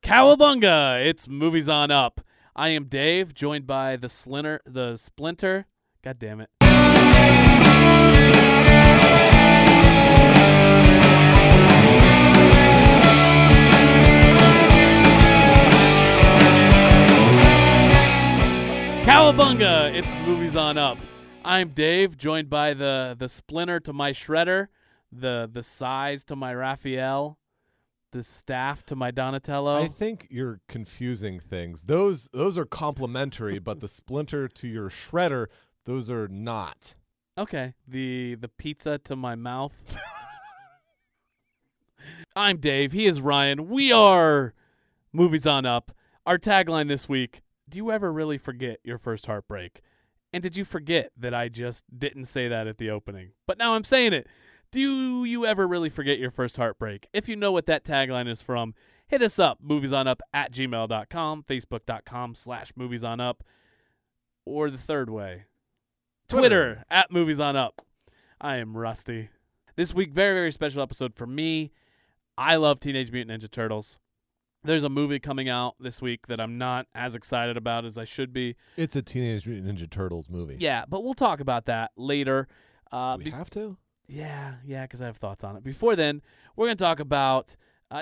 Cowabunga! It's Movies on Up. I am Dave, joined by the Splinter. God damn it. Cowabunga! It's Movies on Up. I'm Dave, joined by the Splinter to my Shredder, the Size to my Raphael, the Staff to my Donatello. I think you're confusing things. Those are complementary, but the Splinter to your Shredder, those are not. Okay, the pizza to my mouth. I'm Dave. He is Ryan. We are Movies on Up. Our tagline this week: do you ever really forget your first heartbreak? And did you forget that I just didn't say that at the opening? But now I'm saying it. Do you ever really forget your first heartbreak? If you know what that tagline is from, hit us up, moviesonup@gmail.com, facebook.com/moviesonup, or the third way, Twitter @moviesonup. I am rusty. This week, very, very special episode for me. I love Teenage Mutant Ninja Turtles. There's a movie coming out this week that I'm not as excited about as I should be. It's a Teenage Mutant Ninja Turtles movie. Yeah, but we'll talk about that later. Do we have to? Yeah, because I have thoughts on it. Before then, we're going to talk about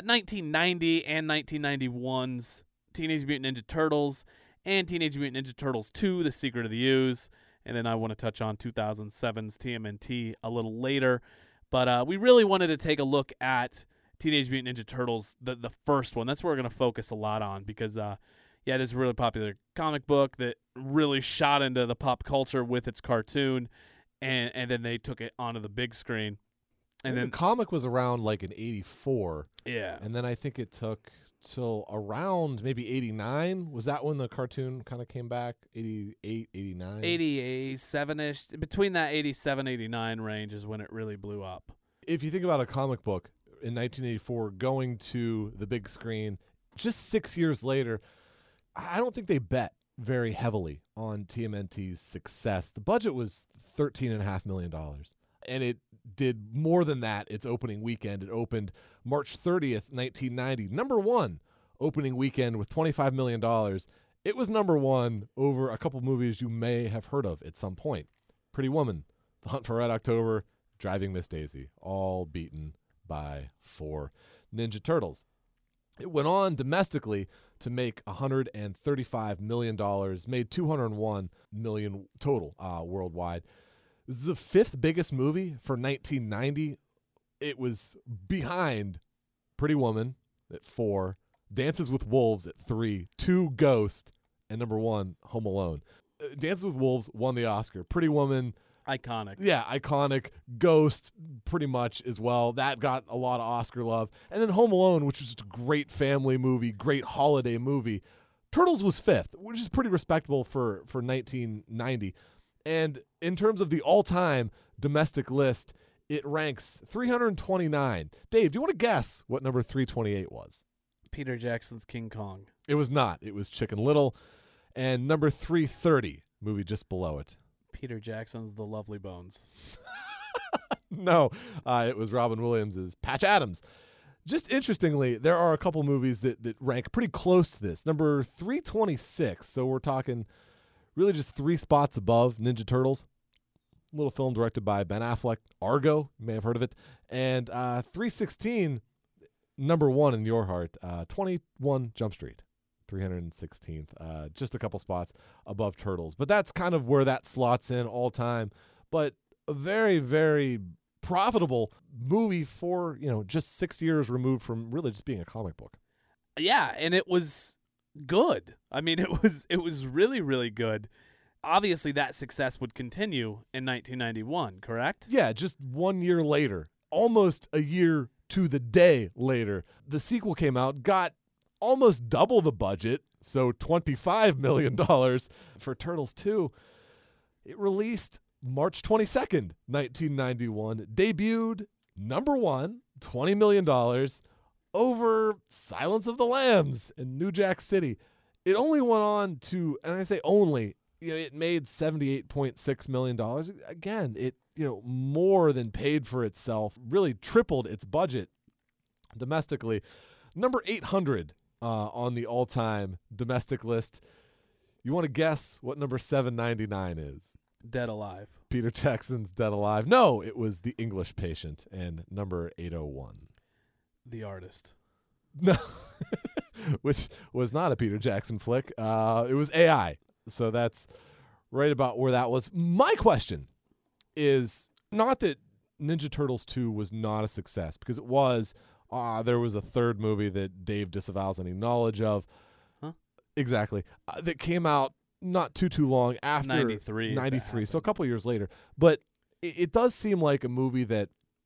1990 and 1991's Teenage Mutant Ninja Turtles and Teenage Mutant Ninja Turtles 2, The Secret of the Ooze. And then I want to touch on 2007's TMNT a little later. But we really wanted to take a look at Teenage Mutant Ninja Turtles, the first one. That's what we're going to focus a lot on because, there's a really popular comic book that really shot into the pop culture with its cartoon. And then they took it onto the big screen. And then the comic was around like in 84. Yeah. And then I think it took till around maybe 89. Was that when the cartoon kind of came back? 88, 89? 87-ish. Between that 87, 89 range is when it really blew up. If you think about a comic book in 1984 going to the big screen, just 6 years later, I don't think they bet very heavily on TMNT's success. The budget was $13.5 million, and it did more than that its opening weekend. It opened March 30th, 1990. Number one opening weekend with $25 million. It was number one over a couple movies you may have heard of at some point. Pretty Woman, The Hunt for Red October, Driving Miss Daisy, all beaten by 4 Ninja Turtles. It went on domestically to make $135 million, made $201 million total worldwide. This is the 5th biggest movie for 1990. It was behind Pretty Woman at 4, Dances with Wolves at 3, 2 Ghost, and number 1, Home Alone. Dances with Wolves won the Oscar. Pretty Woman, iconic. Yeah, iconic. Ghost, pretty much as well. That got a lot of Oscar love. And then Home Alone, which was just a great family movie, great holiday movie. Turtles was 5th, which is pretty respectable for 1990. And in terms of the all-time domestic list, it ranks 329. Dave, do you want to guess what number 328 was? Peter Jackson's King Kong. It was not. It was Chicken Little. And number 330, movie just below it. Peter Jackson's The Lovely Bones. No, it was Robin Williams' Patch Adams. Just interestingly, there are a couple movies that rank pretty close to this. Number 326, so we're talking really just 3 spots above Ninja Turtles. A little film directed by Ben Affleck, Argo, you may have heard of it. And 316, number 1 in your heart, 21 Jump Street. 316th, just a couple spots above Turtles. But that's kind of where that slots in all time. But a very, very profitable movie for, just 6 years removed from really just being a comic book. Yeah, and it was good. I mean, it was really, really good. Obviously, that success would continue in 1991, correct? Yeah, just 1 year later, almost a year to the day later, the sequel came out, got almost double the budget, so $25 million for Turtles 2. It released March 22nd, 1991, debuted number 1, $20 million, over Silence of the Lambs in New Jack City. It only went on to, and I say only, it made $78.6 million. Again, it, more than paid for itself, really tripled its budget domestically. Number 800 on the all-time domestic list. You want to guess what number 799 is? Dead Alive. Peter Jackson's Dead Alive. No, it was The English Patient and number 801. The Artist. No, which was not a Peter Jackson flick. It was AI. So that's right about where that was. My question is not that Ninja Turtles 2 was not a success, because it was. There was a third movie that Dave disavows any knowledge of. Huh? Exactly. That came out not too long after 93. 93, so a couple years later. But it does seem like a movie that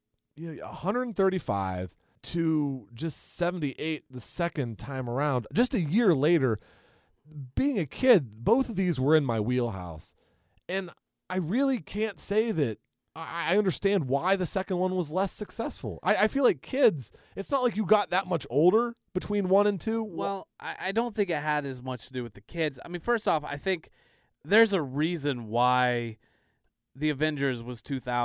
135 to just 78 the second time around. Just a year later, being a kid, both of these were in my wheelhouse. And I really can't say that I understand why the second one was less successful. I feel like kids, it's not like you got that much older between 1 and 2. Well, I don't think it had as much to do with the kids. I mean, first off, I think there's a reason why The Avengers was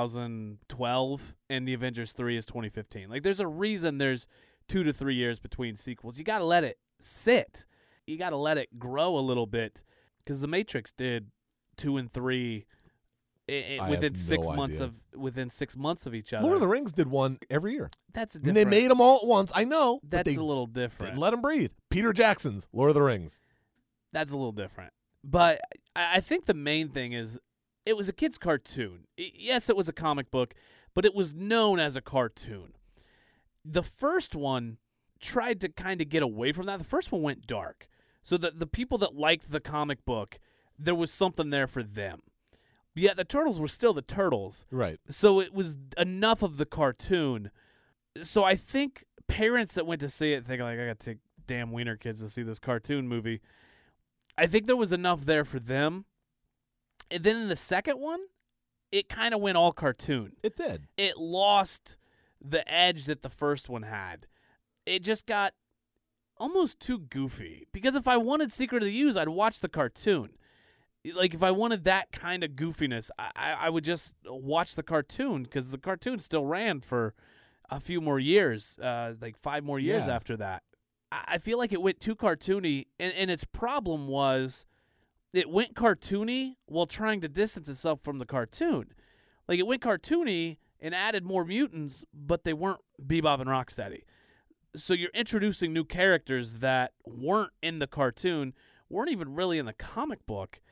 2012 and The Avengers 3 is 2015. Like, there's a reason there's 2 to 3 years between sequels. You got to let it sit. You got to let it grow a little bit, because The Matrix did 2 and 3 within 6 months of each other. Lord of the Rings did one every year. That's And different. they made them all at once. I know. but That's they a little different. didn't let them breathe. Peter Jackson's Lord of the Rings. That's a little different. But I think the main thing is it was a kid's cartoon. Yes, it was a comic book, but it was known as a cartoon. The first one tried to kind of get away from that. The first one went dark. So the people that liked the comic book, there was something there for them. Yet the Turtles were still the Turtles. Right. So it was enough of the cartoon. So I think parents that went to see it thinking, like, I got to take damn wiener kids to see this cartoon movie. I think there was enough there for them. And then in the second one, it kind of went all cartoon. It did. It lost the edge that the first one had. It just got almost too goofy. Because if I wanted Secret of the Ooze, I'd watch the cartoon. Like, if I wanted that kind of goofiness, I would just watch the cartoon, because the cartoon still ran for a few more years, like 5 more years after that. I feel like it went too cartoony, and its problem was it went cartoony while trying to distance itself from the cartoon. Like, it went cartoony and added more mutants, but they weren't Bebop and Rocksteady. So you're introducing new characters that weren't in the cartoon, weren't even really in the comic book.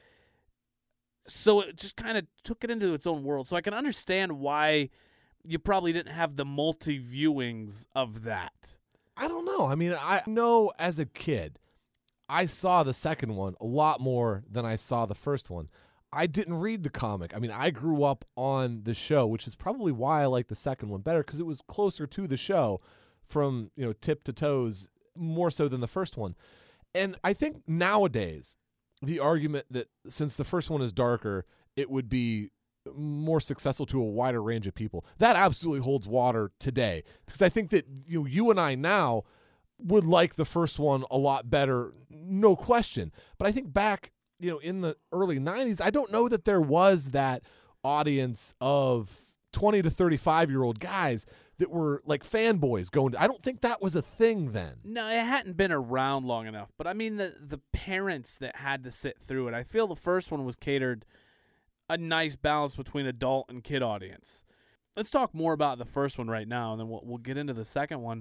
So it just kind of took it into its own world. So I can understand why you probably didn't have the multi-viewings of that. I don't know. I mean, I know as a kid, I saw the second one a lot more than I saw the first one. I didn't read the comic. I mean, I grew up on the show, which is probably why I like the second one better, because it was closer to the show from, tip to toes, more so than the first one. And I think nowadays, the argument that since the first one is darker, it would be more successful to a wider range of people, that absolutely holds water today. Because I think that you and I now would like the first one a lot better, no question. But I think back, in the early 90s, I don't know that there was that audience of 20 to 35-year-old guys that were like fanboys going to, I don't think that was a thing then. No, it hadn't been around long enough. But I mean, the parents that had to sit through it, I feel the first one was catered a nice balance between adult and kid audience. Let's talk more about the first one right now, and then we'll get into the second one.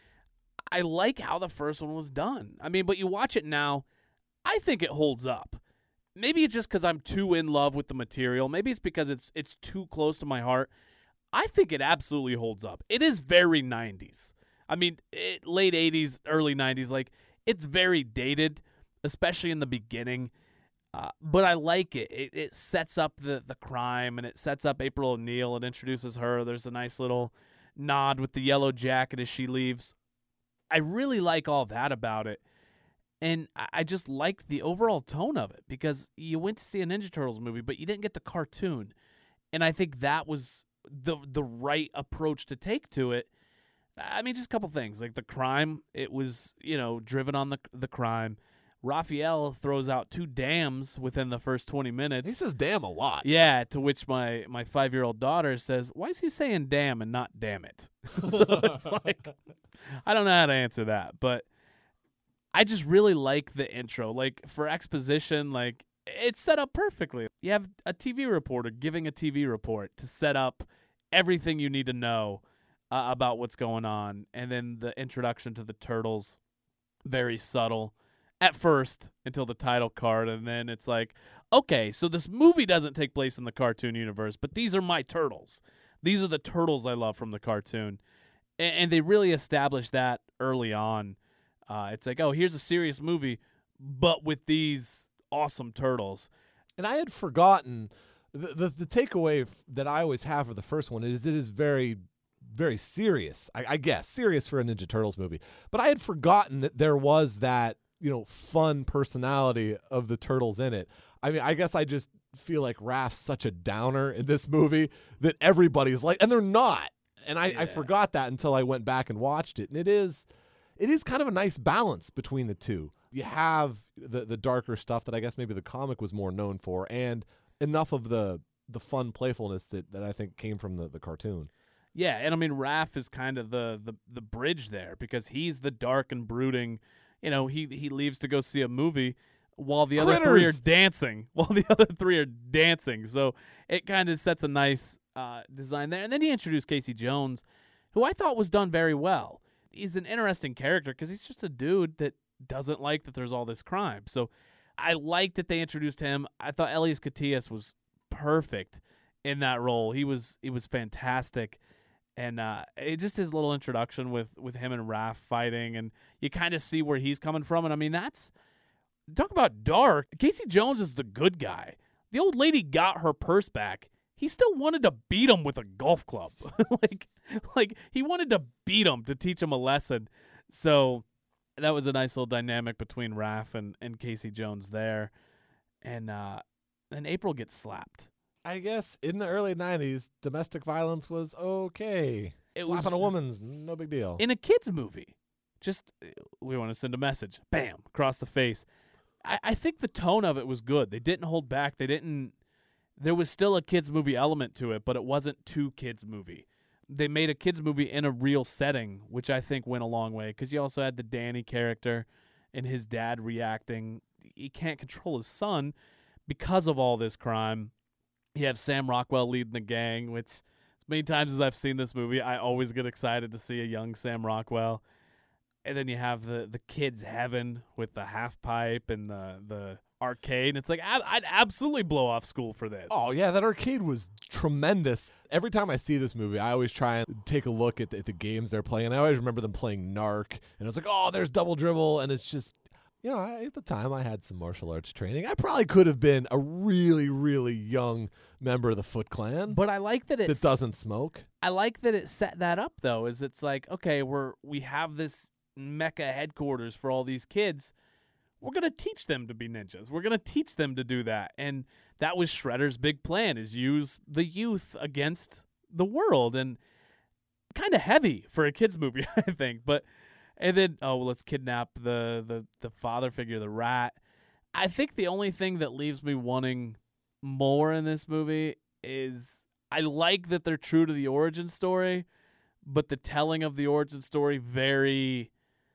I like how the first one was done. I mean, but you watch it now, I think it holds up. Maybe it's just because I'm too in love with the material. Maybe it's because it's too close to my heart. I think it absolutely holds up. It is very 90s. I mean, late 80s, early 90s. Like, it's very dated, especially in the beginning. But I like it. It sets up the crime, and it sets up April O'Neil. It introduces her. There's a nice little nod with the yellow jacket as she leaves. I really like all that about it. And I just like the overall tone of it, because you went to see a Ninja Turtles movie, but you didn't get the cartoon. And I think that was the right approach to take to it. I mean, just a couple things. Like the crime, it was, driven on the crime. Raphael throws out 2 dams within the first 20 minutes. He says damn a lot. Yeah, to which my 5-year-old daughter says, why is he saying damn and not damn it? So it's like, I don't know how to answer that. But I just really like the intro. Like, for exposition, like, it's set up perfectly. You have a TV reporter giving a TV report to set up everything you need to know about what's going on. And then the introduction to the turtles, very subtle at first until the title card. And then it's like, okay, so this movie doesn't take place in the cartoon universe, but these are my turtles. These are the turtles I love from the cartoon. And they really established that early on. It's like, oh, here's a serious movie, but with these awesome turtles. And I had forgotten the takeaway that I always have for the first one is it is very, very serious. I guess serious for a Ninja Turtles movie. But I had forgotten that there was that, fun personality of the turtles in it. I mean, I guess I just feel like Raph's such a downer in this movie that everybody's like, and they're not. And I forgot that until I went back and watched it. And it is kind of a nice balance between the two. You have the darker stuff that I guess maybe the comic was more known for, and enough of the fun playfulness that I think came from the cartoon. Yeah, and I mean, Raph is kind of the bridge there because he's the dark and brooding. He leaves to go see a movie while the other three are dancing. So it kind of sets a nice design there. And then he introduced Casey Jones, who I thought was done very well. He's an interesting character because he's just a dude that doesn't like that there's all this crime. So I like that they introduced him. I thought Elias Koteas was perfect in that role. He was fantastic. And just his little introduction with him and Raph fighting, and you kind of see where he's coming from. And I mean, talk about dark. Casey Jones is the good guy. The old lady got her purse back. He still wanted to beat him with a golf club. like he wanted to beat him to teach him a lesson. So that was a nice little dynamic between Raph and Casey Jones there. And then April gets slapped. I guess in the early 90s, domestic violence was okay. Slapping a woman's no big deal. In a kid's movie, just we want to send a message. Bam, across the face. I think the tone of it was good. They didn't hold back. There was still a kid's movie element to it, but it wasn't too kid's movie. They made a kid's movie in a real setting, which I think went a long way because you also had the Danny character and his dad reacting. He can't control his son because of all this crime. You have Sam Rockwell leading the gang, which as many times as I've seen this movie, I always get excited to see a young Sam Rockwell. And then you have the kids' heaven with the half pipe and the arcade. And it's like, I'd absolutely blow off school for this. Oh, yeah, that arcade was tremendous. Every time I see this movie, I always try and take a look at the games they're playing. I always remember them playing Narc. And it's like, oh, there's Double Dribble. And it's just, at the time I had some martial arts training. I probably could have been a really, really young member of the Foot Clan. But I like that that doesn't smoke. I like that it set that up, though, is it's like, okay, we have this Mecca headquarters for all these kids. We're going to teach them to be ninjas. We're going to teach them to do that. And that was Shredder's big plan, is use the youth against the world. And kind of heavy for a kid's movie, I think. And then, let's kidnap the father figure, the rat. I think the only thing that leaves me wanting more in this movie is I like that they're true to the origin story, but the telling of the origin story very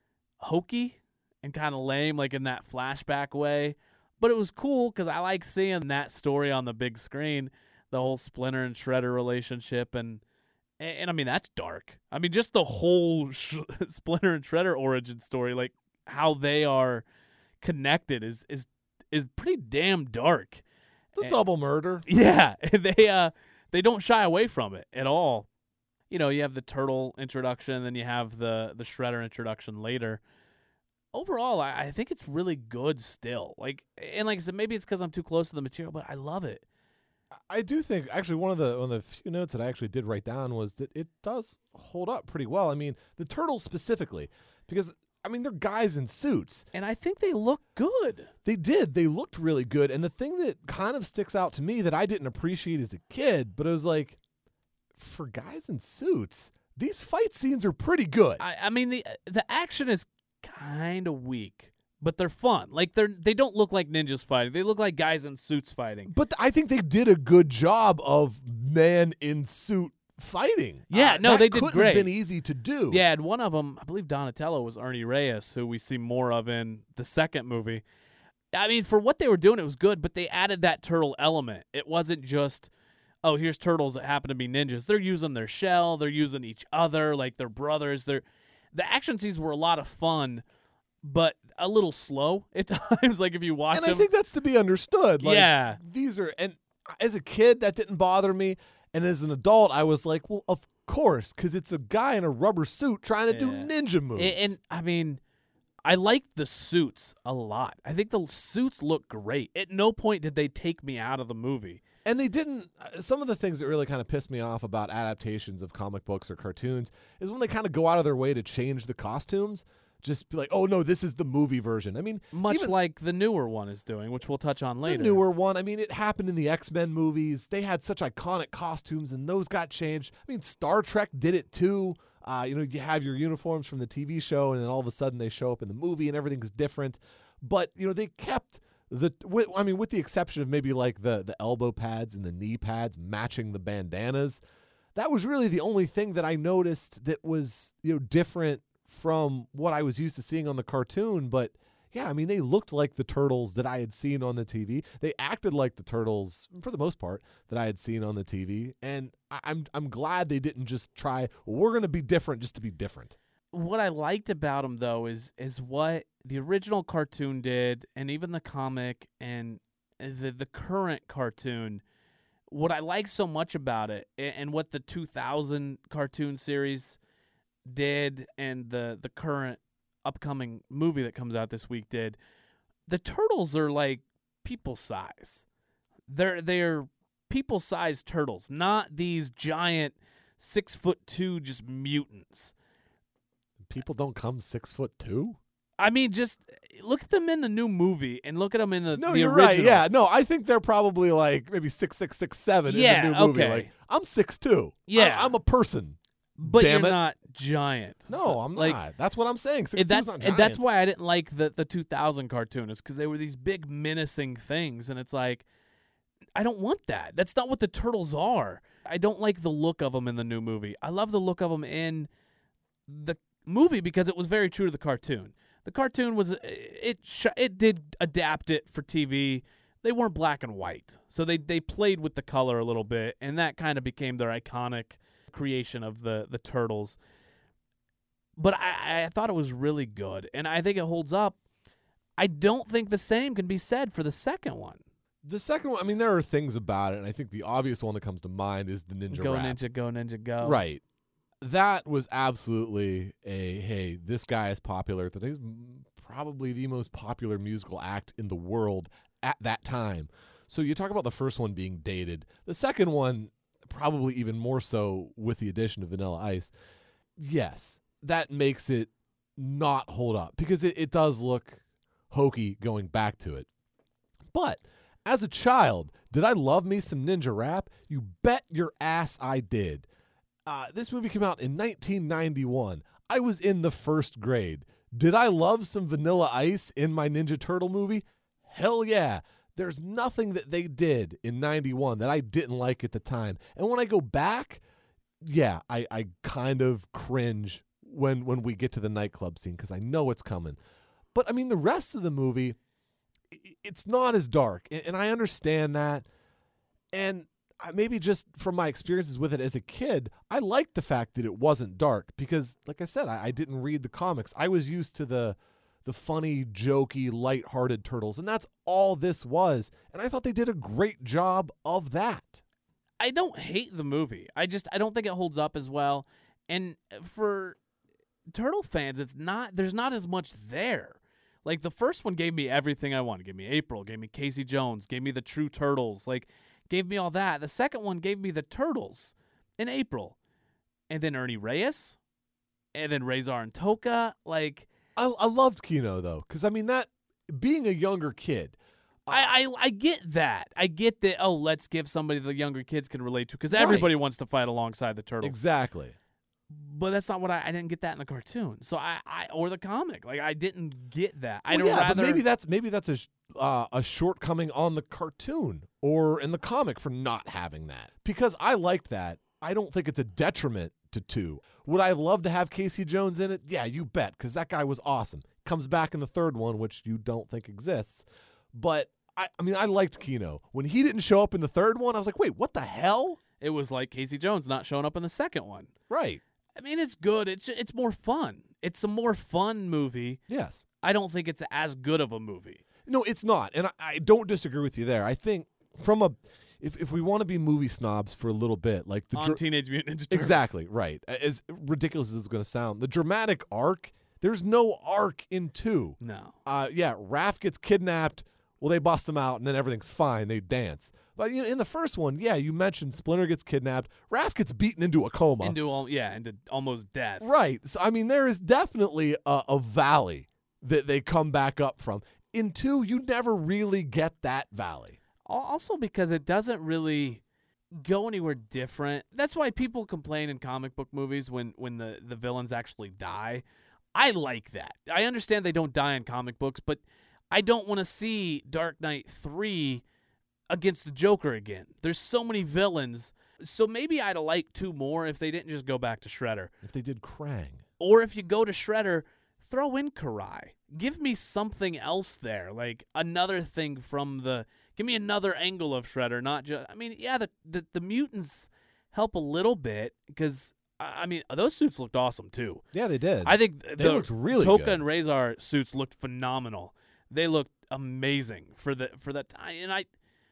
hokey and kind of lame, like in that flashback way. But it was cool because I like seeing that story on the big screen, the whole Splinter and Shredder relationship, and I mean, that's dark. I mean, just the whole Splinter and Shredder origin story, like how they are connected is pretty damn dark. The double murder. Yeah, they don't shy away from it at all. You have the turtle introduction, then you have the Shredder introduction later. Overall, I think it's really good still. Like I said, maybe it's because I'm too close to the material, but I love it. I do think actually one of the few notes that I actually did write down was that it does hold up pretty well. I mean, the turtles specifically, because I mean they're guys in suits, and I think they look good. They did. They looked really good. And the thing that kind of sticks out to me that I didn't appreciate as a kid, but it was like, for guys in suits, these fight scenes are pretty good. I mean the action is kind of weak. But they're fun. Like they don't look like ninjas fighting. They look like guys in suits fighting. But I think they did a good job of man in suit fighting. Yeah, no, that they did couldn't great. have been easy to do. Yeah, and one of them, I believe Donatello, was Ernie Reyes, who we see more of in the second movie. I mean, for what they were doing, it was good, but they added that turtle element. It wasn't just, oh, here's turtles that happen to be ninjas. They're using their shell. They're using each other like they're brothers. The action scenes were a lot of fun, but a little slow at times. Like if you watch And them. I think that's to be understood. Like, Yeah. these are, and as a kid, that didn't bother me. And as an adult, I was like, well, of course, because it's a guy in a rubber suit trying to do Yeah. ninja moves. And I mean, I liked the suits a lot. I think the suits look great. At no point did they take me out of the movie. And they didn't. Some of the things that really kind of piss me off about adaptations of comic books or cartoons is when they kind of go out of their way to change the costumes. Just be like, oh no, this is the movie version. I mean, Much even like the newer one is doing, which we'll touch on later. the newer one. I mean, it happened in the X-Men movies. They had such iconic costumes, and those got changed. I mean, Star Trek did it too. You have your uniforms from the TV show, and then all of a sudden they show up in the movie, and everything's different. But they kept with the exception of maybe like the elbow pads and the knee pads matching the bandanas. That was really the only thing that I noticed that was different from what I was used to seeing on the cartoon. But yeah, I mean, they looked like the turtles that I had seen on the TV. They acted like the turtles for the most part that I had seen on the TV. And I'm glad they didn't just try, well, we're going to be different just to be different. What I liked about them, though, is what the original cartoon did, and even the comic and the current cartoon. What I like so much about it, and what the 2000 cartoon series did, and the current upcoming movie that comes out this week did, the turtles are like people size. They're people sized turtles, not these giant 6'2" just mutants. People don't come 6'2"? I mean, just look at them in the new movie and look at them in the No, the you're original. right. Yeah, no, I think they're probably like maybe 6'6", 6'7" Yeah, in the new movie. okay. Like, I'm 6'2". Yeah. I'm a person. But Damn you're it. not giant. No, So, I'm like, not. That's what I'm saying. 6'2" And is not giant. that's why I didn't like the 2000 cartoon, is because they were these big menacing things, and it's like, I don't want that. That's not what the turtles are. I don't like the look of them in the new movie. I love the look of them in the movie because it was very true to the cartoon. The cartoon was it did adapt it for TV. They weren't black and white, so they played with the color a little bit, and that kind of became their iconic creation of the turtles. But I thought it was really good, and I think it holds up. I don't think the same can be said for the second one. The second one, I mean, there are things about it, and I think the obvious one that comes to mind is the ninja Go rap. Ninja, go Ninja, go. Right. That was absolutely hey, this guy is popular. That is probably the most popular musical act in the world at that time. So you talk about the first one being dated. The second one, probably even more so with the addition of Vanilla Ice. Yes, that makes it not hold up because it does look hokey going back to it. But as a child, did I love me some ninja rap? You bet your ass I did. This movie came out in 1991. I was in the first grade. Did I love some Vanilla Ice in my Ninja Turtle movie? Hell yeah. There's nothing that they did in 91 that I didn't like at the time. And when I go back, yeah, I kind of cringe when we get to the nightclub scene because I know it's coming. But, I mean, the rest of the movie, it's not as dark. And I understand that. And maybe just from my experiences with it as a kid, I liked the fact that it wasn't dark because, like I said, I didn't read the comics. I was used to the funny, jokey, lighthearted turtles, and that's all this was. And I thought they did a great job of that. I don't hate the movie. I don't think it holds up as well. And for Turtle fans, there's not as much there. Like the first one gave me everything I wanted. Gave me April, gave me Casey Jones, gave me the True Turtles, gave me all that. The second one gave me the Turtles in April. And then Ernie Reyes. And then Razor and Toka. I loved Kino, though, because, I mean, that being a younger kid. I get that. I get that, let's give somebody the younger kids can relate to, because everybody wants to fight alongside the Turtles. Exactly. But that's not what I didn't get that in the cartoon. So or the comic. I didn't get that. But maybe that's a shortcoming on the cartoon or in the comic for not having that. Because I liked that I don't think it's a detriment to 2. Would I have loved to have Casey Jones in it? Yeah, you bet, because that guy was awesome. Comes back in the 3rd one, which you don't think exists. But, I mean, I liked Keno. When he didn't show up in the 3rd one, I was like, wait, what the hell? It was like Casey Jones not showing up in the 2nd one. Right. I mean, it's good. It's more fun. It's a more fun movie. Yes. I don't think it's as good of a movie. No, it's not. And I don't disagree with you there. I think from a if we want to be movie snobs for a little bit, like the Teenage Mutant Ninja Turtles. Exactly, right. As ridiculous as it's going to sound, the dramatic arc, there's no arc in 2. No. Yeah, Raph gets kidnapped. Well, they bust him out, and then everything's fine. They dance. But in the first one, yeah, you mentioned Splinter gets kidnapped. Raph gets beaten into a coma. Into almost death. Right. So, I mean, there is definitely a valley that they come back up from. In 2, you never really get that valley. Also because it doesn't really go anywhere different. That's why people complain in comic book movies when the villains actually die. I like that. I understand they don't die in comic books, but I don't want to see Dark Knight 3 against the Joker again. There's so many villains. So maybe I'd like 2 more if they didn't just go back to Shredder. If they did Krang. Or if you go to Shredder, throw in Karai. Give me something else there, like another thing from the... Give me another angle of Shredder, not just... I mean, yeah, the mutants help a little bit because, I mean, those suits looked awesome too. Yeah, they did. I think they looked really Toka good. and Razor suits looked phenomenal. They looked amazing for that time, and I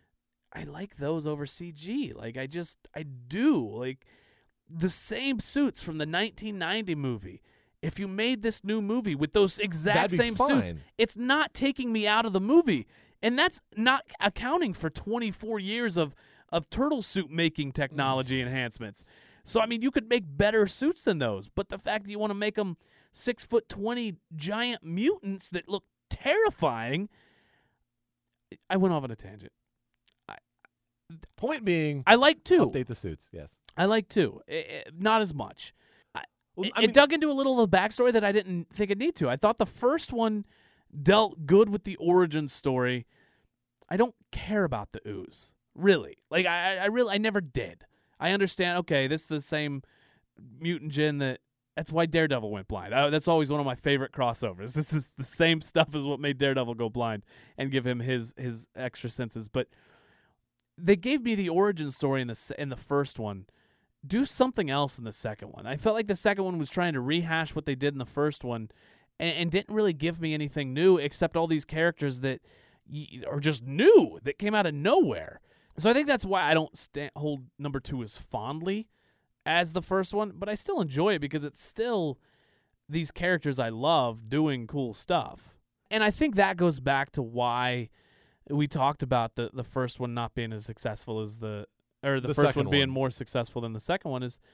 like those over CG. Like I do like the same suits from the 1990 movie. If you made this new movie with those exact same suits, it's not taking me out of the movie. And that's not accounting for 24 years of turtle suit making technology enhancements. So, I mean, you could make better suits than those. But the fact that you want to make them 6'20" giant mutants that look terrifying, I went off on a tangent. Point being, I like 2. Update the suits, yes. I like 2. Not as much. Well, It dug into a little of the backstory that I didn't think it needed to. I thought the first one dealt good with the origin story. I don't care about the ooze, really. Like I never did. I understand. Okay, this is the same mutant gin that's why Daredevil went blind. That's always one of my favorite crossovers. This is the same stuff as what made Daredevil go blind and give him his extra senses. But they gave me the origin story in the first one. Do something else in the second one. I felt like the second one was trying to rehash what they did in the first one and didn't really give me anything new except all these characters that are just new, that came out of nowhere. So I think that's why I don't hold number 2 as fondly as the first one, but I still enjoy it because it's still these characters I love doing cool stuff. And I think that goes back to why we talked about the first one not being as successful as the first one being more successful than the second one is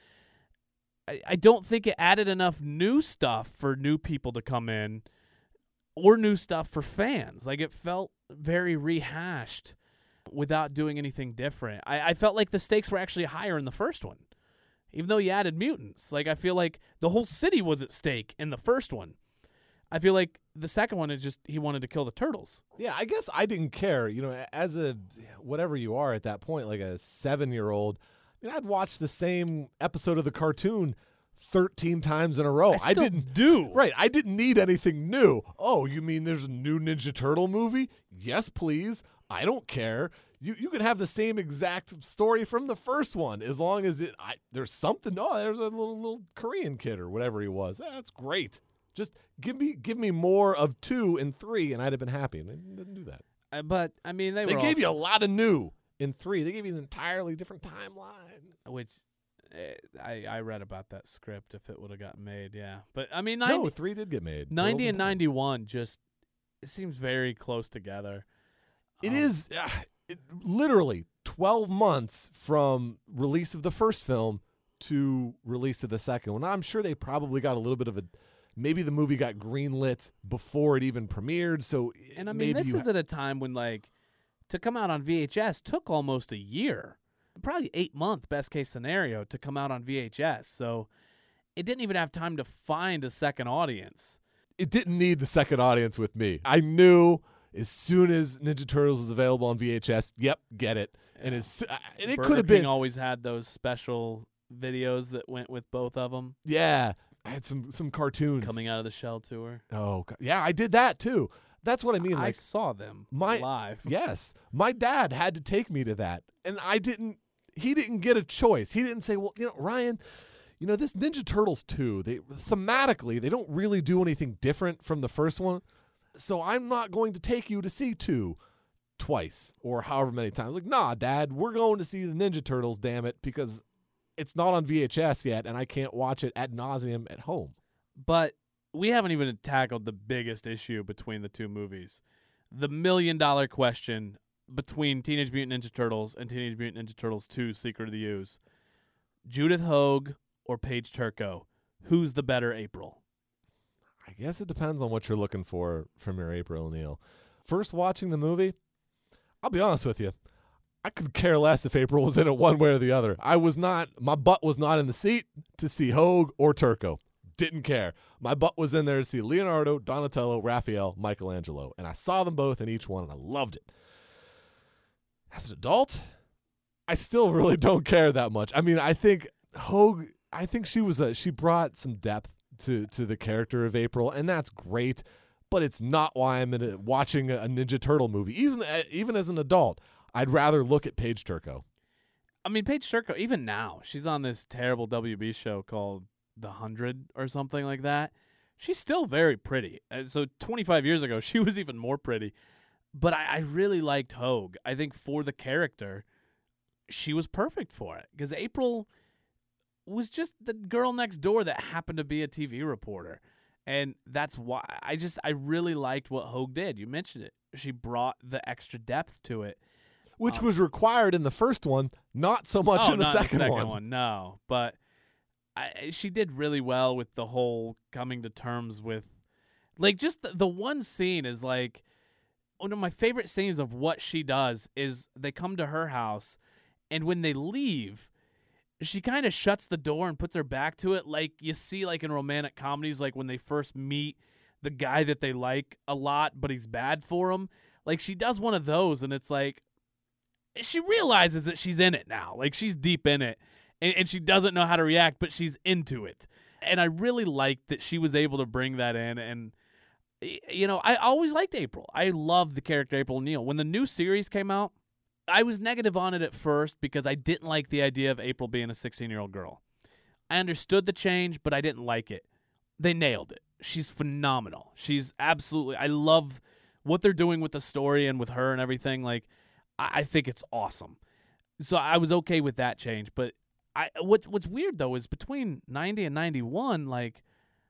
I don't think it added enough new stuff for new people to come in or new stuff for fans. Like it felt very rehashed without doing anything different. I felt like the stakes were actually higher in the first one, even though you added mutants. Like I feel like the whole city was at stake in the first one. I feel like the second one is just he wanted to kill the turtles. Yeah, I guess I didn't care. You know, as a whatever you are at that point, like a 7-year-old, I mean, I'd watch the same episode of the cartoon 13 times in a row. I didn't do. Right. I didn't need anything new. Oh, you mean there's a new Ninja Turtle movie? Yes, please. I don't care. You can have the same exact story from the first one as long as there's something. Oh, there's a little Korean kid or whatever he was. That's great. Just give me more of 2 and 3, and I'd have been happy. And they didn't do that. But I mean, they gave you a lot of new in 3. They gave you an entirely different timeline. Which I read about that script if it would have gotten made. Yeah, but I mean, 3 did get made. 90 and 91 just it seems very close together. It is literally 12 months from release of the first film to release of the second one. I'm sure they probably got a little bit of maybe the movie got greenlit before it even premiered. So, and I mean, this is at a time when to come out on VHS took almost a year, probably 8-month best case scenario to come out on VHS. So it didn't even have time to find a second audience. It didn't need the second audience with me. I knew as soon as Ninja Turtles was available on VHS, yep, get it. And it could have been always had those special videos that went with both of them Yeah, I had some cartoons coming out of the Shell tour. Oh, God. Yeah, I did that too. That's what I mean. I Like, saw them my- live. yes, my dad had to take me to that, and I didn't. He didn't get a choice. He didn't say, "Well, Ryan, this Ninja Turtles 2, they thematically they don't really do anything different from the first one, so I'm not going to take you to see 2 twice or however many times." Like, nah, Dad, we're going to see the Ninja Turtles, damn it, because it's not on VHS yet, and I can't watch it ad nauseum at home. But we haven't even tackled the biggest issue between the two movies. The $1 million question between Teenage Mutant Ninja Turtles and Teenage Mutant Ninja Turtles 2 Secret of the Ooze. Judith Hoag or Paige Turco? Who's the better April? I guess it depends on what you're looking for from your April O'Neil. First watching the movie, I'll be honest with you, I could care less if April was in it one way or the other. My butt was not in the seat to see Hoag or Turco. Didn't care. My butt was in there to see Leonardo, Donatello, Raphael, Michelangelo. And I saw them both in each one, and I loved it. As an adult, I still really don't care that much. I mean, I think Hoag, she brought some depth to the character of April, and that's great. But it's not why I'm watching a Ninja Turtle movie. Even as an adult, I'd rather look at Paige Turco. I mean, Paige Turco, even now, she's on this terrible WB show called The 100 or something like that. She's still very pretty. So 25 years ago, she was even more pretty. But I really liked Hoag. I think for the character, she was perfect for it. Because April was just the girl next door that happened to be a TV reporter. And that's why I really liked what Hoag did. You mentioned it. She brought the extra depth to it. Which was required in the first one, not so much in the second one. No, but she did really well with the whole coming to terms with, like, just the one scene is like, one of my favorite scenes of what she does is they come to her house, and when they leave, she kind of shuts the door and puts her back to it, like you see like in romantic comedies, like when they first meet the guy that they like a lot, but he's bad for them. Like, she does one of those, and it's like, she realizes that she's in it now. Like, she's deep in it, and she doesn't know how to react, but she's into it. And I really liked that she was able to bring that in. And, I always liked April. I loved the character April O'Neil. When the new series came out, I was negative on it at first because I didn't like the idea of April being a 16-year-old girl. I understood the change, but I didn't like it. They nailed it. She's phenomenal. She's absolutely – I love what they're doing with the story and with her and everything. Like, I think it's awesome. So I was okay with that change. But what's weird, though, is between 90 and 91, like,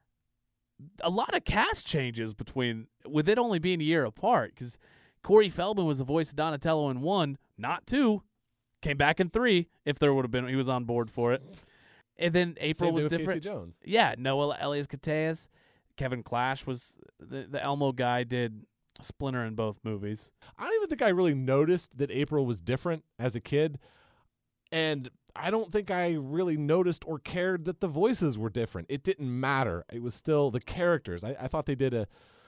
a lot of cast changes with it only being a year apart. Because Corey Feldman was the voice of Donatello in 1, not 2. Came back in 3, if there would have been – he was on board for it. And then April Same was with different. Casey Jones. Yeah, Noah Elias Koteas. Kevin Clash was the Elmo guy, did Splinter in both movies. I don't even think I really noticed that April was different as a kid. And I don't think I really noticed or cared that the voices were different. It didn't matter. It was still the characters. I thought they did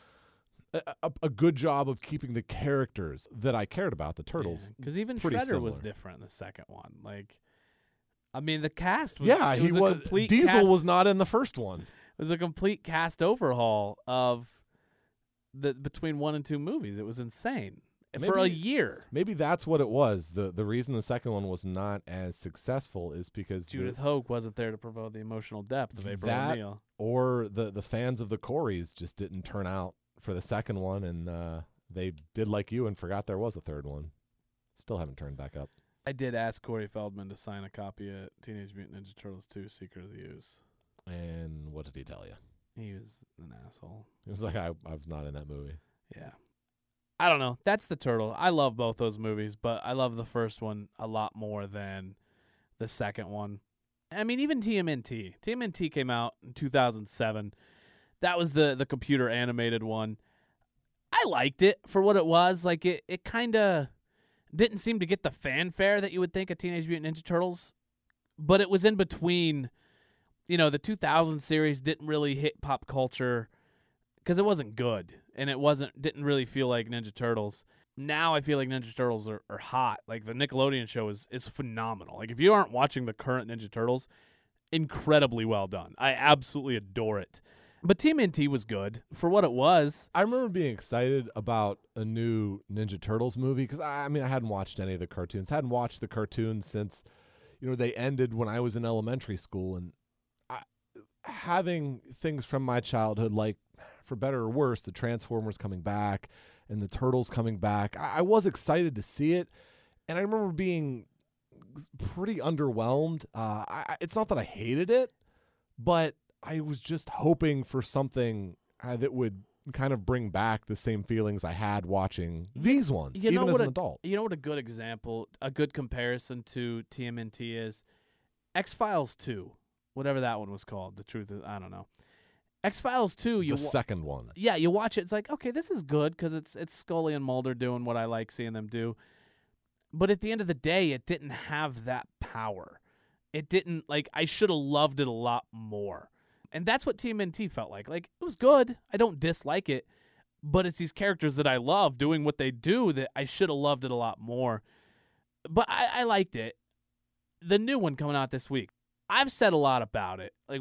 a good job of keeping the characters that I cared about, the Turtles. Because even pretty Shredder was similar. different in the second one. Like, I mean, the cast was Yeah, he was a complete Diesel cast, was not in the first one. It was a complete cast overhaul of between 1 and 2 movies. It was insane for a year. Maybe that's what it was. The reason the second one was not as successful is because Judith Hoag wasn't there to promote the emotional depth of April O'Neil. Or the fans of the Coreys just didn't turn out for the second one, and they did like you and forgot there was a third one. Still haven't turned back up. I did ask Corey Feldman to sign a copy of Teenage Mutant Ninja Turtles 2 Secret of the Ooze. And what did he tell you? He was an asshole. He was like, I was not in that movie. Yeah. I don't know. That's the Turtle. I love both those movies, but I love the first one a lot more than the second one. I mean, even TMNT. TMNT came out in 2007. That was the computer animated one. I liked it for what it was. Like, it kind of didn't seem to get the fanfare that you would think of Teenage Mutant Ninja Turtles, but it was in between. The 2000 series didn't really hit pop culture because it wasn't good. and it didn't really feel like Ninja Turtles. Now I feel like Ninja Turtles are hot. Like the Nickelodeon show is phenomenal. Like if you aren't watching the current Ninja Turtles, incredibly well done. I absolutely adore it. But TMNT was good for what it was. I remember being excited about a new Ninja Turtles movie because I hadn't watched any of the cartoons. Hadn't watched the cartoons since, they ended when I was in elementary school, and having things from my childhood, like for better or worse, the Transformers coming back and the Turtles coming back, I was excited to see it, and I remember being pretty underwhelmed. It's not that I hated it, but I was just hoping for something that would kind of bring back the same feelings I had watching these ones, even as an adult. You know what a good example, a good comparison to TMNT is? X-Files 2, whatever that one was called. The truth is, I don't know. X-Files 2, the second one. Yeah, you watch it, it's like, okay, this is good because it's Scully and Mulder doing what I like seeing them do. But at the end of the day, it didn't have that power. It didn't, I should have loved it a lot more. And that's what TMNT felt like. Like, it was good. I don't dislike it. But it's these characters that I love doing what they do that I should have loved it a lot more. But I liked it. The new one coming out this week, I've said a lot about it. Like,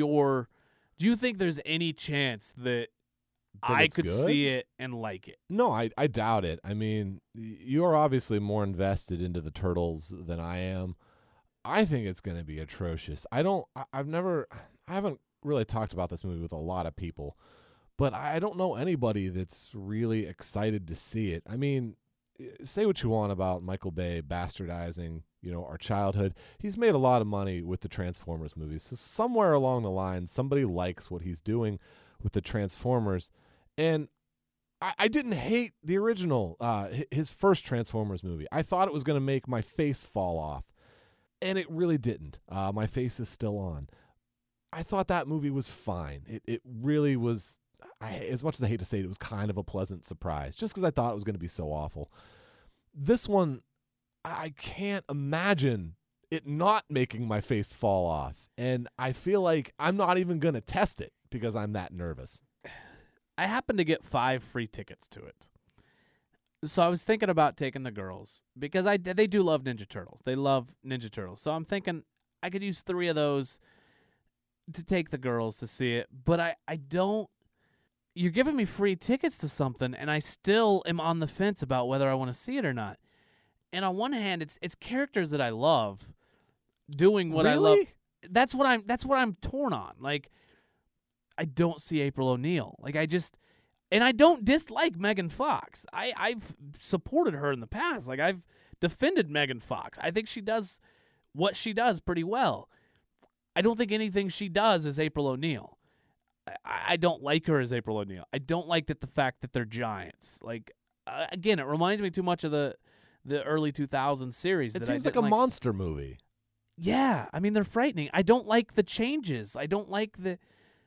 do you think there's any chance that I could see it and like it? No, I doubt it. I mean, you are obviously more invested into the Turtles than I am. I think it's going to be atrocious. I haven't really talked about this movie with a lot of people, but I don't know anybody that's really excited to see it. I mean, say what you want about Michael Bay bastardizing, our childhood. He's made a lot of money with the Transformers movies. So somewhere along the line, somebody likes what he's doing with the Transformers. And I didn't hate the original, his first Transformers movie. I thought it was going to make my face fall off. And it really didn't. My face is still on. I thought that movie was fine. It really was, as much as I hate to say it, it was kind of a pleasant surprise, just because I thought it was going to be so awful. This one, I can't imagine it not making my face fall off. And I feel like I'm not even going to test it because I'm that nervous. I happen to get 5 free tickets to it. So I was thinking about taking the girls because they do love Ninja Turtles. They love Ninja Turtles. So I'm thinking I could use 3 of those to take the girls to see it. But I don't. You're giving me free tickets to something, and I still am on the fence about whether I want to see it or not. And on one hand, it's characters that I love doing what I love. That's what I'm torn on. Like, I don't see April O'Neil. And I don't dislike Megan Fox. I've supported her in the past. Like, I've defended Megan Fox. I think she does what she does pretty well. I don't think anything she does is April O'Neil. I don't like her as April O'Neil. I don't like the fact that they're giants. Like, again, it reminds me too much of the early 2000s series. It seems like a monster movie. Yeah, I mean, they're frightening. I don't like the changes. I don't like that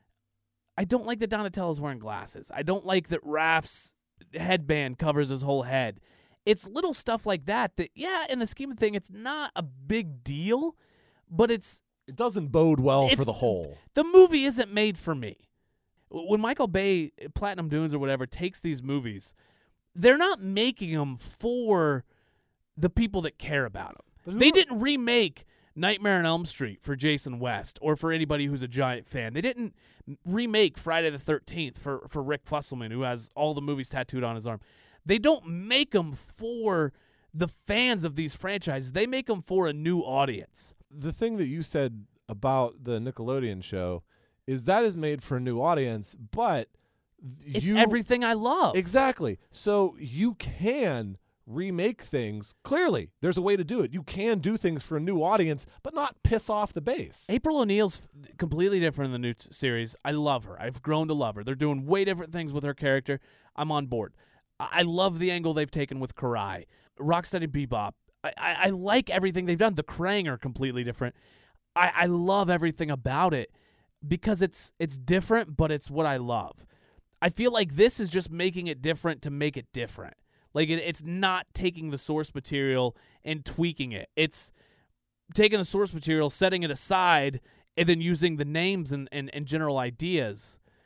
Donatello's wearing glasses. I don't like that Raph's headband covers his whole head. It's little stuff like that, yeah, in the scheme of things, it's not a big deal, but it doesn't bode well for the whole. The movie isn't made for me. When Michael Bay, Platinum Dunes or whatever, takes these movies, they're not making them for the people that care about them. They didn't remake Nightmare on Elm Street for Jason West or for anybody who's a giant fan. They didn't remake Friday the 13th for Rick Fusselman, who has all the movies tattooed on his arm. They don't make them for the fans of these franchises. They make them for a new audience. The thing that you said about the Nickelodeon show is that is made for a new audience, but it's everything I love. Exactly. So you can remake things. Clearly, there's a way to do it. You can do things for a new audience, but not piss off the base. April O'Neil's completely different in the new series. I love her. I've grown to love her. They're doing way different things with her character. I'm on board. I love the angle they've taken with Karai. Rocksteady Bebop. I like everything they've done. The Krang are completely different. I love everything about it because it's different, but it's what I love. I feel like this is just making it different to make it different. Like, it's not taking the source material and tweaking it. It's taking the source material, setting it aside, and then using the names and general ideas.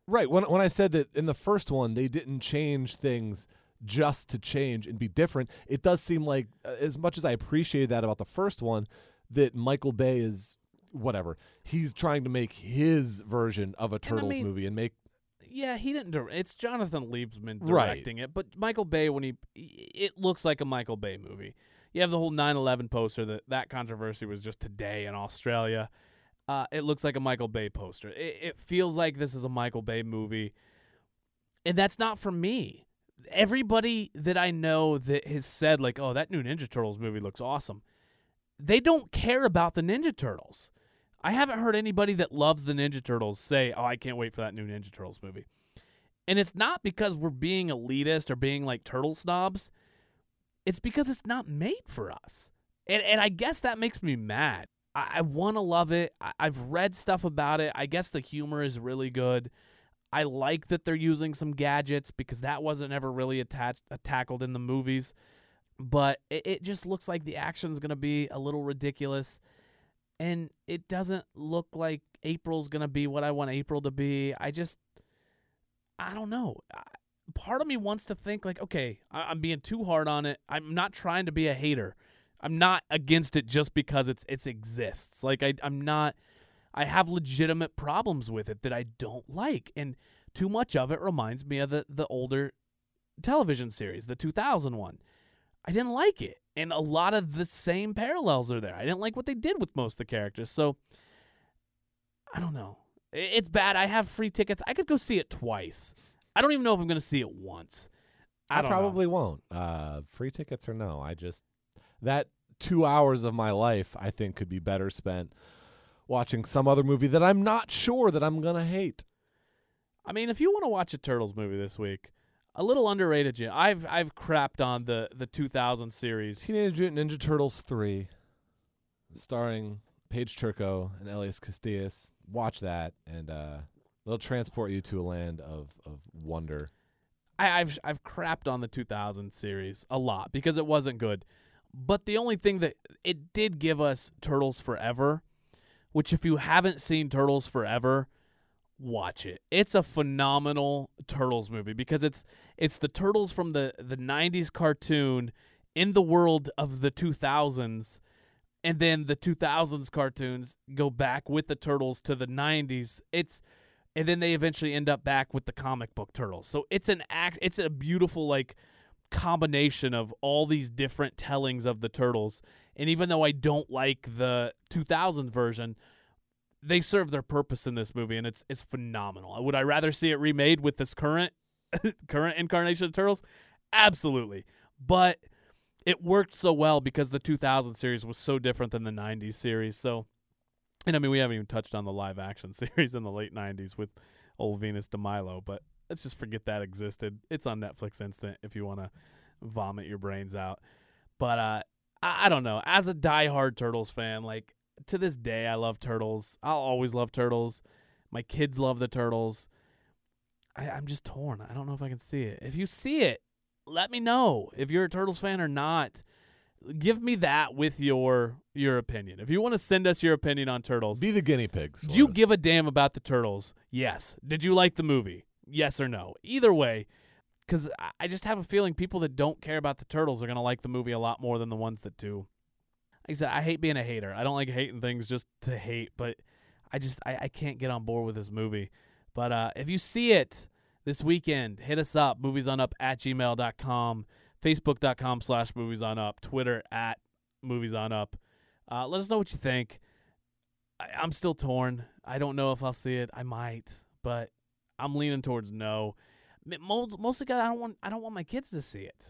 Right. When I said that in the first one they didn't change things just to change and be different, it does seem like, as much as I appreciated that about the first one, that Michael Bay is whatever. He's trying to make his version of a Turtles movie and make. Yeah, he didn't. It's Jonathan Liebsman Right. directing it, but Michael Bay, it looks like a Michael Bay movie. You have the whole 9/11 poster. That controversy was just today in Australia. It looks like a Michael Bay poster. It feels like this is a Michael Bay movie, and that's not for me. Everybody that I know that has said, like, oh, that new Ninja Turtles movie looks awesome, they don't care about the Ninja Turtles. I haven't heard anybody that loves the Ninja Turtles say, oh, I can't wait for that new Ninja Turtles movie. And it's not because we're being elitist or being like turtle snobs. It's because it's not made for us. And I guess that makes me mad. I want to love it. I've read stuff about it. I guess the humor is really good. I like that they're using some gadgets because that wasn't ever really tackled in the movies. But it just looks like the action's going to be a little ridiculous. And it doesn't look like April's going to be what I want April to be. I don't know. Part of me wants to think like, okay, I'm being too hard on it. I'm not trying to be a hater. I'm not against it just because it exists. Like I'm not. I have legitimate problems with it that I don't like, and too much of it reminds me of the older television series, the 2001. I didn't like it, and a lot of the same parallels are there. I didn't like what they did with most of the characters, so I don't know. It's bad. I have free tickets. I could go see it twice. I don't even know if I'm going to see it once. I probably won't. Free tickets or no, that 2 hours of my life I think could be better spent watching some other movie that I'm not sure that I'm going to hate. I mean, if you want to watch a Turtles movie this week, a little underrated. I've crapped on the 2000 series. Teenage Mutant Ninja Turtles 3, starring Paige Turco and Elias Castillas. Watch that, and it'll transport you to a land of wonder. I've crapped on the 2000 series a lot because it wasn't good. But the only thing that it did give us Turtles Forever, which if you haven't seen Turtles Forever, watch it. It's a phenomenal Turtles movie because it's the Turtles from the 90s cartoon in the world of the 2000s, and then the 2000s cartoons go back with the Turtles to the 90s. And then they eventually end up back with the comic book Turtles. So it's a beautiful like combination of all these different tellings of the Turtles. And even though I don't like the 2000s version, they serve their purpose in this movie, and it's phenomenal. Would I rather see it remade with this current incarnation of Turtles? Absolutely. But it worked so well because the 2000 series was so different than the 90s series. So, and I mean, we haven't even touched on the live action series in the late 90s with old Venus de Milo, but let's just forget that existed. It's on Netflix Instant if you want to vomit your brains out. But I don't know. As a diehard Turtles fan, like, to this day, I love Turtles. I'll always love Turtles. My kids love the Turtles. I'm just torn. I don't know if I can see it. If you see it, let me know if you're a Turtles fan or not. Give me that with your opinion. If you want to send us your opinion on Turtles. Be the guinea pigs. Do you give a damn about the Turtles? Yes. Did you like the movie? Yes or no? Either way, because I just have a feeling people that don't care about the Turtles are going to like the movie a lot more than the ones that do. Like I said, I hate being a hater. I don't like hating things just to hate, but I can't get on board with this movie. But if you see it this weekend, hit us up, moviesonup@gmail.com, facebook.com/moviesonup, Twitter @moviesonup. Let us know what you think. I'm still torn. I don't know if I'll see it. I might, but I'm leaning towards no. Mostly because I don't want my kids to see it.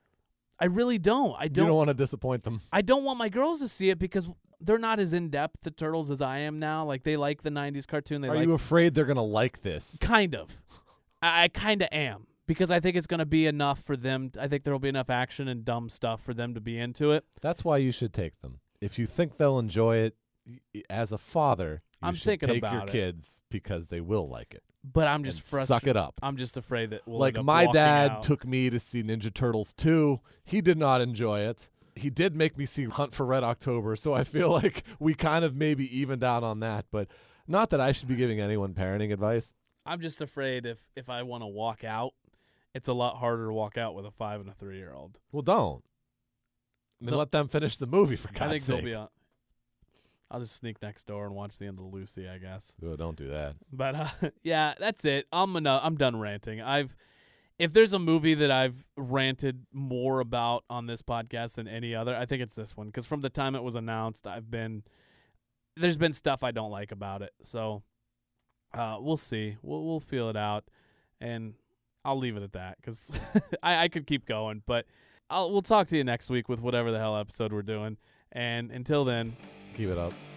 I really don't. You don't want to disappoint them. I don't want my girls to see it because they're not as in-depth to Turtles as I am now. Like, they like the 90s cartoon. Are you afraid they're going to like this? Kind of. I kind of am because I think it's going to be enough for them. I think there will be enough action and dumb stuff for them to be into it. That's why you should take them. If you think they'll enjoy it, as a father, I'm thinking take about your kids because they will like it. But I'm just frustrated. Suck it up. I'm just afraid that we'll like end up my walking dad out. took me to see Ninja Turtles 2. He did not enjoy it. He did make me see Hunt for Red October, so I feel like we kind of maybe evened out on that. But not that I should be giving anyone parenting advice. I'm just afraid if I want to walk out, it's a lot harder to walk out with a 5 and a 3-year-old. Well, don't. I mean, let them finish the movie, for God's I think sake. they'll be on. I'll just sneak next door and watch the end of Lucy, I guess. Oh, don't do that. But yeah, that's it. I'm done ranting. If there's a movie that I've ranted more about on this podcast than any other, I think it's this one. Because from the time it was announced, there's been stuff I don't like about it. So we'll see. We'll feel it out, and I'll leave it at that because I could keep going. But we'll talk to you next week with whatever the hell episode we're doing. And until then, keep it up.